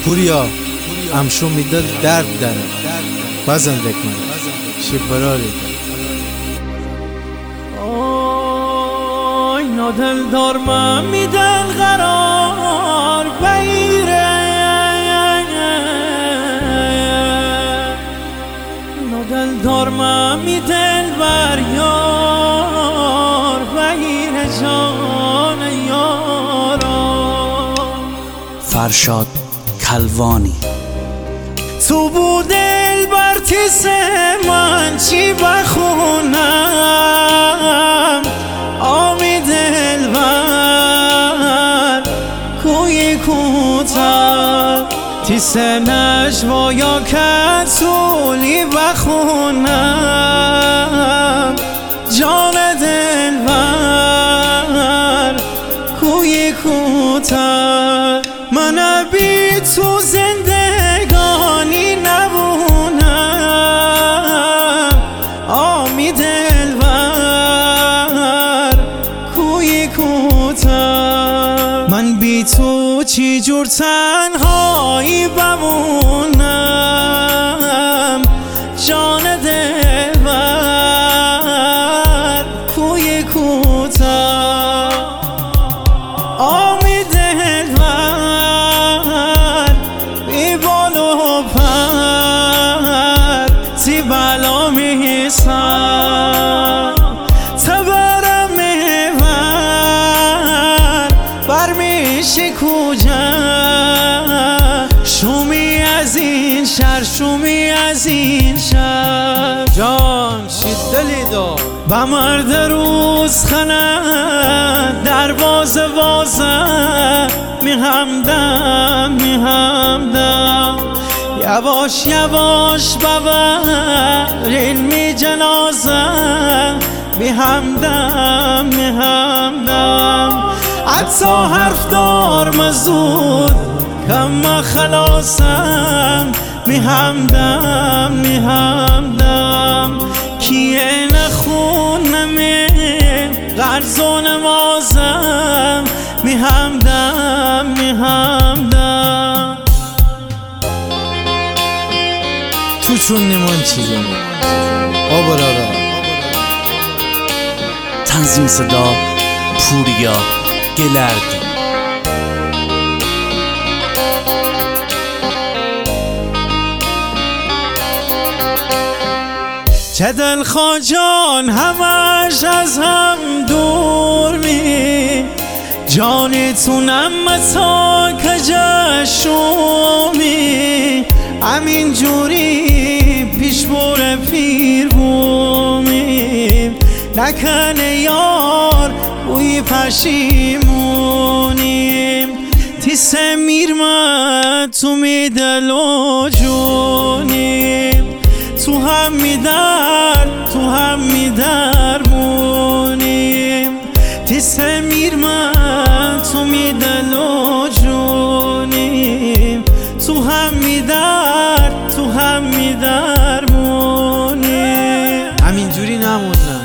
پوریا امشو میدل درد داره بازم دکمه شی براری آی نادل دار من میدل قرار بگیره نادل دار من میدل بر یار بگیره جان یارا. فرشاد کلوانی. تو بود دلبر تیس من چی بخونم آمی دلبر کوی کوتر تیس نجوا یا کتولی بخونم جان دلبر کوی کوتر. من بی تو زندگانی نبونم آمی دلبر کوی کوتر. من بی تو چی جور تنهایی بمونم جان دلبر کوی کوتر. آمی دلبر بی بال و پر تی بلا میسم تبرم میبر برمیشی کجا شومی از این شهر شومی از این شهر. جان چی دلی دار به مرد روز خنه دروازه وازه میهمدم میهمدم یواش یواش ببر علمی جنازه میهمدم میهمدم حتی حرف دار مزود کم خلاصم میهمدم میهمدم کیه نخون نمی غرزون مازم میهمدم میهمدم. تو چون نمان چیزم آبرارا. تنظیم صدا پوریا گلردی. چه دلخواجان همش از هم دور می جانتونم متا کجشومی همین جوری پیش بور پیر بومیم نکنه یار بوی پشیمونیم تیس میرمد تو میدل و جونیم تو هم میدر تو هم میدرمونیم تیس میرمن تو میدل و جونیم تو هم میدر تو هم میدرمونیم همینجوری نمونن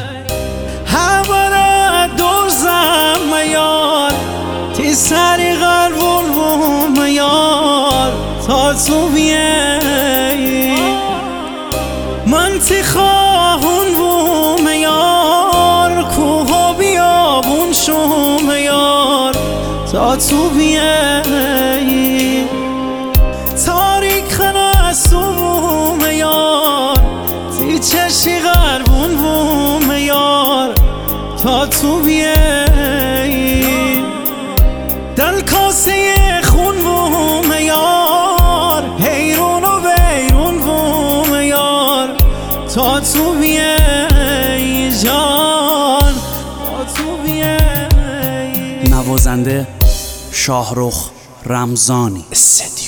همه دوزم میار تی سری قربون بوم میار تا تو بیایی من تی خواهون بوم یار کوه و بیابون شوم یار تا تو بیایی تاریک خنستو بوم یار تی چشی قربون بوم یار تا تو بیایی دل کاسه خون بوم یار حیرون و بیرون بوم یار تا تو بیایی جان تا تو بیایی. نوازنده شاهرخ رمضانی.